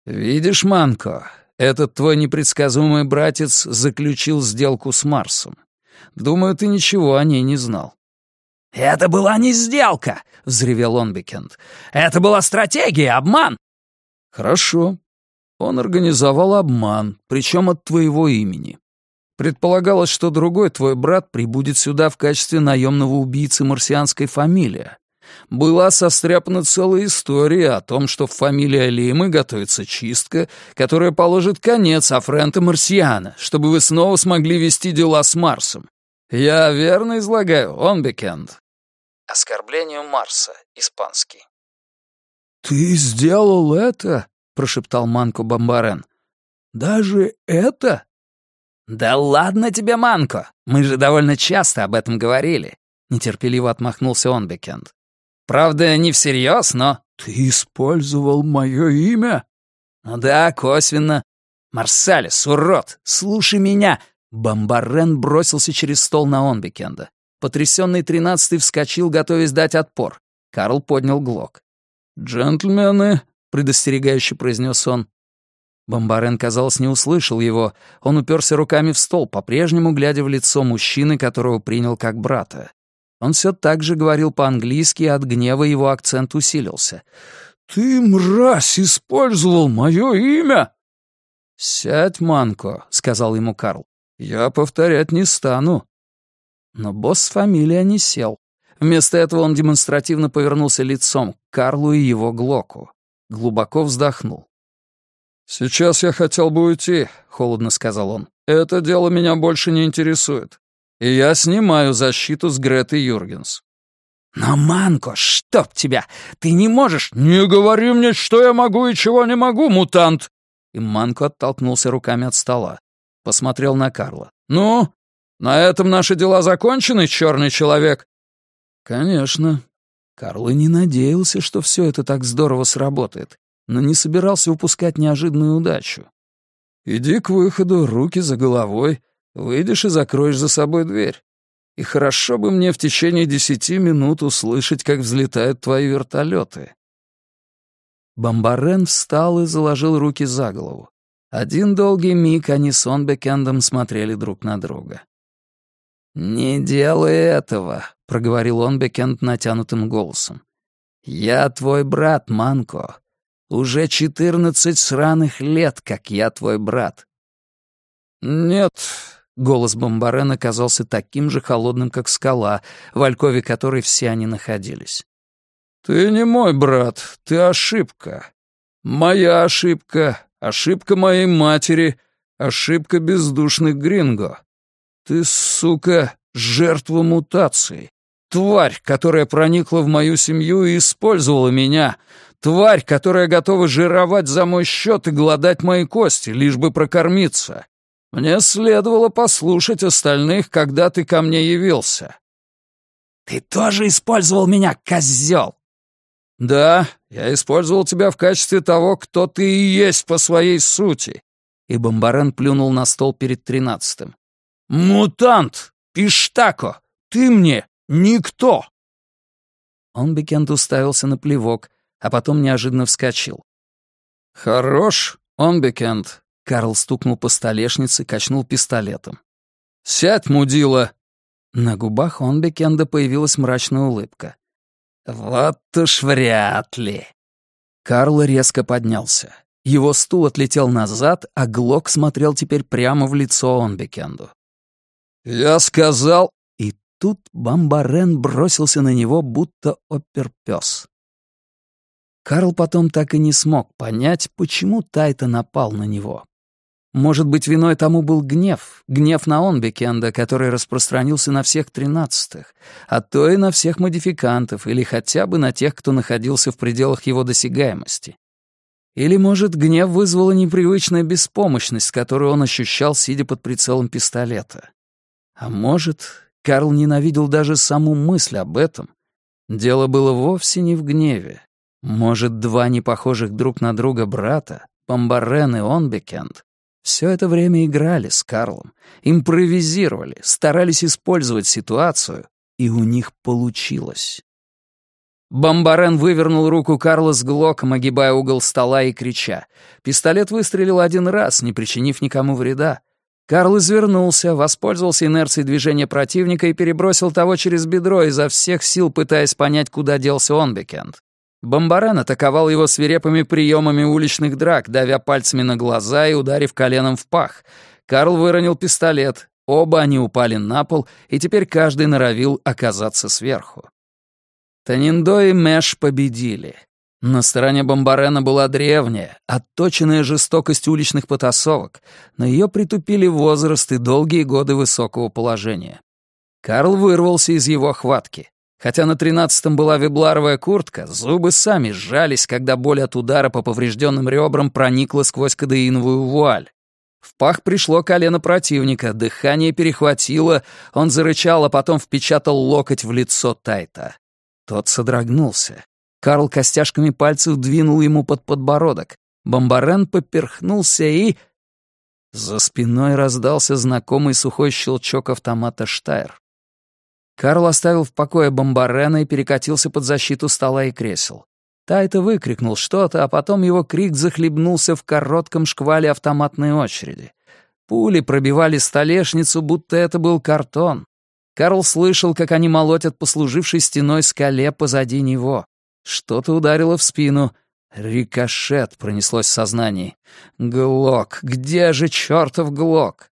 «Видишь, Манко, этот твой непредсказуемый братец заключил сделку с Марсом. Думаю, ты ничего о ней не знал». «Это была не сделка!» — взревел Онбекенд. «Это была стратегия, обман!» «Хорошо. Он организовал обман, причем от твоего имени. Предполагалось, что другой твой брат прибудет сюда в качестве наемного убийцы марсианской фамилии. Была состряпана целая история о том, что в фамилии Алимы готовится чистка, которая положит конец Афрента Марсиана, чтобы вы снова смогли вести дела с Марсом. Я верно излагаю, Онбекенд?» Оскорблению Марса, испанский. «Ты сделал это?» — прошептал Манко Бомбарен. «Даже это?» «Да ладно тебе, Манко! Мы же довольно часто об этом говорили», — нетерпеливо отмахнулся Онбекенд. «Правда, не всерьез, но...» «Ты использовал мое имя?» «Ну да, косвенно. Марсалис, урод, слушай меня!» Бомбарен бросился через стол на Онбекенда. Потрясенный 13-й вскочил, готовясь дать отпор. Карл поднял глок. «Джентльмены», — предостерегающе произнес он. Бомбарен, казалось, не услышал его. Он уперся руками в стол, по-прежнему глядя в лицо мужчины, которого принял как брата. Он все так же говорил по-английски, и от гнева его акцент усилился. «Ты, мразь, использовал мое имя!» «Сядь, Манко», — сказал ему Карл. «Я повторять не стану». Но босс фамилия не сел. Вместо этого он демонстративно повернулся лицом к Карлу и его глоку. Глубоко вздохнул. «Сейчас я хотел бы уйти», — холодно сказал он. «Это дело меня больше не интересует. И я снимаю защиту с Греты Юргенс». «Но, Манко, чтоб тебя! Ты не можешь...» «Не говори мне, что я могу и чего не могу, мутант!» И Манко оттолкнулся руками от стола. Посмотрел на Карла. «Ну, на этом наши дела закончены, черный человек?» «Конечно». Карл и не надеялся, что все это так здорово сработает, но не собирался упускать неожиданную удачу. «Иди к выходу, руки за головой, выйдешь и закроешь за собой дверь. И хорошо бы мне в течение 10 минут услышать, как взлетают твои вертолеты». Бомбарен встал и заложил руки за голову. Один долгий миг они с Онбекендом смотрели друг на друга. «Не делай этого», — проговорил Онбекенд натянутым голосом. «Я твой брат, Манко. Уже 14 сраных лет, как я твой брат». «Нет», — голос Бомбарена казался таким же холодным, как скала, в алькове которой все они находились. «Ты не мой брат, ты ошибка. Моя ошибка, ошибка моей матери, ошибка бездушных гринго. Ты, сука, жертва мутации. Тварь, которая проникла в мою семью и использовала меня. Тварь, которая готова жировать за мой счет и глодать мои кости, лишь бы прокормиться. Мне следовало послушать остальных, когда ты ко мне явился». «Ты тоже использовал меня, козел!» «Да, я использовал тебя в качестве того, кто ты и есть по своей сути». И Бомбарен плюнул на стол перед 13-м. «Мутант! Пиштако! Ты мне никто!» Онбекенд уставился на плевок, а потом неожиданно вскочил. «Хорош, Онбекенд!» — Карл стукнул по столешнице, качнул пистолетом. «Сядь, мудила!» На губах Онбекенда появилась мрачная улыбка. «Вот уж вряд ли!» Карл резко поднялся. Его стул отлетел назад, а Глок смотрел теперь прямо в лицо Онбекенду. «Я сказал...» И тут Бомбарен бросился на него, будто оперпёс. Карл потом так и не смог понять, почему Тайта напал на него. Может быть, виной тому был гнев на Онбекенда, который распространился на всех 13-х, а то и на всех модификантов, или хотя бы на тех, кто находился в пределах его досягаемости. Или, может, гнев вызвала непривычная беспомощность, которую он ощущал, сидя под прицелом пистолета. А может, Карл ненавидел даже саму мысль об этом. Дело было вовсе не в гневе. Может, два непохожих друг на друга брата, Бомбарен и Онбекенд, все это время играли с Карлом, импровизировали, старались использовать ситуацию, и у них получилось. Бомбарен вывернул руку Карла с глоком, огибая угол стола и крича. Пистолет выстрелил один раз, не причинив никому вреда. Карл извернулся, воспользовался инерцией движения противника и перебросил того через бедро, изо всех сил пытаясь понять, куда делся Онбекенд. Бомбарен атаковал его свирепыми приемами уличных драк, давя пальцами на глаза и ударив коленом в пах. Карл выронил пистолет. Оба они упали на пол, и теперь каждый норовил оказаться сверху. Таниндо и Мэш победили. На стороне Бомбарена была древняя, отточенная жестокость уличных потасовок, но ее притупили возраст и долгие годы высокого положения. Карл вырвался из его хватки. Хотя на 13-м была вебларовая куртка, зубы сами сжались, когда боль от удара по поврежденным ребрам проникла сквозь кодеиновую вуаль. В пах пришло колено противника, дыхание перехватило, он зарычал, а потом впечатал локоть в лицо Тайта. Тот содрогнулся. Карл костяшками пальцев двинул ему под подбородок. Бомбарен поперхнулся и... За спиной раздался знакомый сухой щелчок автомата «Штайр». Карл оставил в покое Бомбарена и перекатился под защиту стола и кресел. Тайта выкрикнул что-то, а потом его крик захлебнулся в коротком шквале автоматной очереди. Пули пробивали столешницу, будто это был картон. Карл слышал, как они молотят послужившей стеной скале позади него. Что-то ударило в спину. Рикошет пронеслось в сознании. Глок! Где же чертов Глок?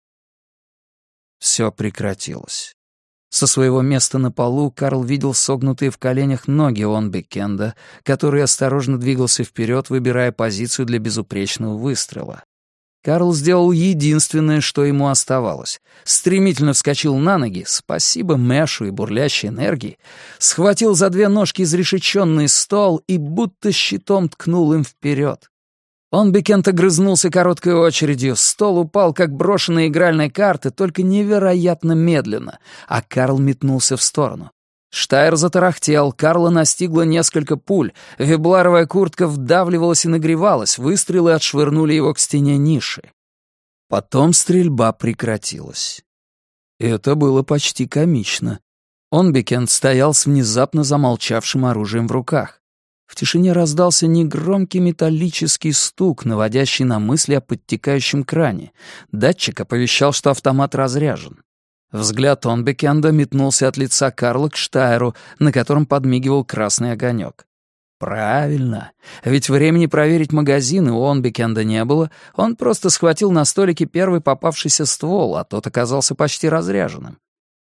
Все прекратилось. Со своего места на полу Карл видел согнутые в коленях ноги Онбекенда, который осторожно двигался вперед, выбирая позицию для безупречного выстрела. Карл сделал единственное, что ему оставалось. Стремительно вскочил на ноги, спасибо Мэшу и бурлящей энергии, схватил за две ножки изрешеченный стол и будто щитом ткнул им вперед. Онбекенд огрызнулся короткой очередью, стол упал, как брошенная игральная карта, только невероятно медленно, а Карл метнулся в сторону. Штайр затарахтел, Карла настигло несколько пуль, вебларовая куртка вдавливалась и нагревалась, выстрелы отшвырнули его к стене ниши. Потом стрельба прекратилась. Это было почти комично. Онбекенд стоял с внезапно замолчавшим оружием в руках. В тишине раздался негромкий металлический стук, наводящий на мысли о подтекающем кране. Датчик оповещал, что автомат разряжен. Взгляд Онбекенда метнулся от лица Карла к Штайру, на котором подмигивал красный огонек. Правильно, ведь времени проверить магазины у Онбекенда не было, он просто схватил на столике первый попавшийся ствол, а тот оказался почти разряженным.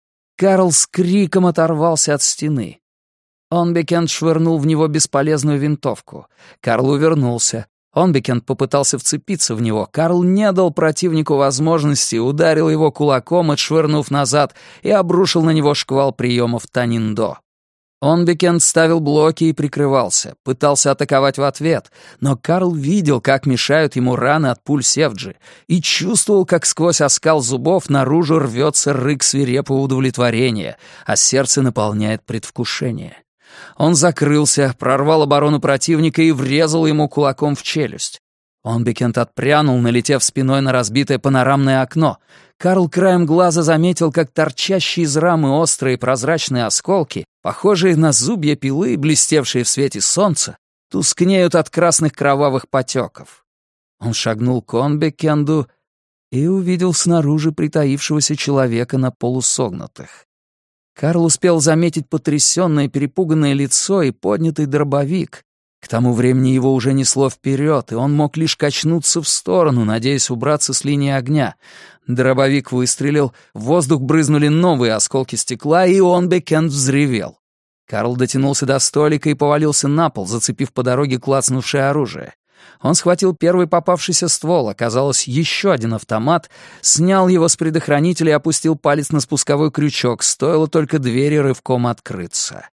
Карл с криком оторвался от стены. Онбекенд швырнул в него бесполезную винтовку. Карл увернулся. Онбекенд попытался вцепиться в него. Карл не дал противнику возможности, ударил его кулаком, отшвырнув назад, и обрушил на него шквал приемов Таниндо. Онбекенд ставил блоки и прикрывался, пытался атаковать в ответ, но Карл видел, как мешают ему раны от пуль Севджи, и чувствовал, как сквозь оскал зубов наружу рвется рык свирепого удовлетворения, а сердце наполняет предвкушение. Он закрылся, прорвал оборону противника и врезал ему кулаком в челюсть. Онбекенд отпрянул, налетев спиной на разбитое панорамное окно. Карл краем глаза заметил, как торчащие из рамы острые прозрачные осколки, похожие на зубья пилы, блестевшие в свете солнца, тускнеют от красных кровавых потеков. Он шагнул к Онбекенду и увидел снаружи притаившегося человека на полусогнутых. Карл успел заметить потрясённое, перепуганное лицо и поднятый дробовик. К тому времени его уже несло вперед, и он мог лишь качнуться в сторону, надеясь убраться с линии огня. Дробовик выстрелил, в воздух брызнули новые осколки стекла, и Онбекенд взревел. Карл дотянулся до столика и повалился на пол, зацепив по дороге клацнувшее оружие. Он схватил первый попавшийся ствол, оказалось, еще один автомат, снял его с предохранителя и опустил палец на спусковой крючок, стоило только двери рывком открыться.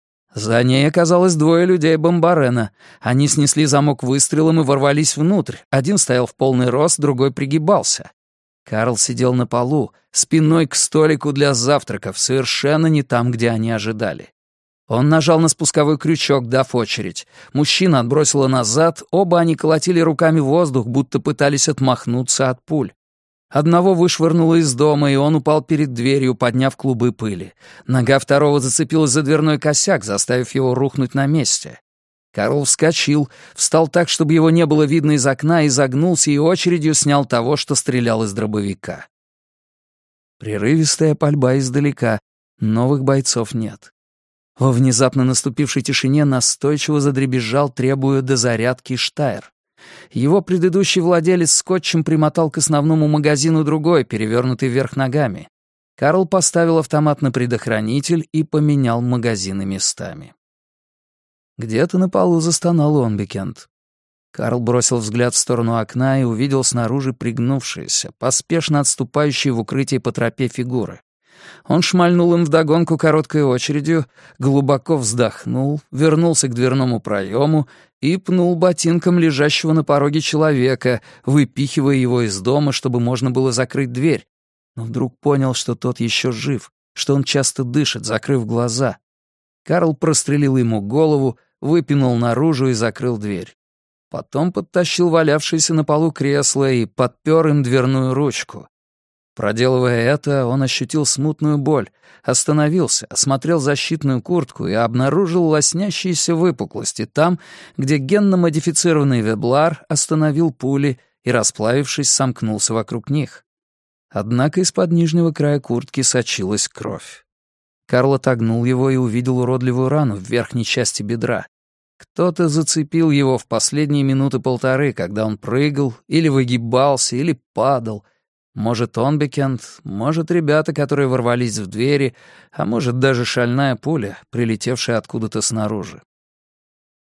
За ней оказалось двое людей Бомбарена. Они снесли замок выстрелом и ворвались внутрь. Один стоял в полный рост, другой пригибался. Карл сидел на полу, спиной к столику для завтраков, совершенно не там, где они ожидали. Он нажал на спусковой крючок, дав очередь. Мужчина отбросило назад, оба они колотили руками воздух, будто пытались отмахнуться от пуль. Одного вышвырнуло из дома, и он упал перед дверью, подняв клубы пыли. Нога второго зацепилась за дверной косяк, заставив его рухнуть на месте. Карл вскочил, встал так, чтобы его не было видно из окна, изогнулся и очередью снял того, что стрелял из дробовика. Прерывистая пальба издалека, новых бойцов нет. Во внезапно наступившей тишине настойчиво задребезжал, требуя дозарядки, Штайр. Его предыдущий владелец скотчем примотал к основному магазину другой, перевернутый вверх ногами. Карл поставил автомат на предохранитель и поменял магазины местами. Где-то на полу застонал Онбекенд. Карл бросил взгляд в сторону окна и увидел снаружи пригнувшиеся, поспешно отступающие в укрытие по тропе фигуры. Он шмальнул им вдогонку короткой очередью, глубоко вздохнул, вернулся к дверному проему и пнул ботинком лежащего на пороге человека, выпихивая его из дома, чтобы можно было закрыть дверь. Но вдруг понял, что тот еще жив, что он часто дышит, закрыв глаза. Карл прострелил ему голову, выпинул наружу и закрыл дверь. Потом подтащил валявшееся на полу кресло и подпер им дверную ручку. Проделывая это, он ощутил смутную боль, остановился, осмотрел защитную куртку и обнаружил лоснящиеся выпуклости там, где генно-модифицированный веблар остановил пули и, расплавившись, сомкнулся вокруг них. Однако из-под нижнего края куртки сочилась кровь. Карл отогнул его и увидел уродливую рану в верхней части бедра. Кто-то зацепил его в последние минуты полторы, когда он прыгал, или выгибался, или падал. Может, Онбекенд, может, ребята, которые ворвались в двери, а может, даже шальная пуля, прилетевшая откуда-то снаружи.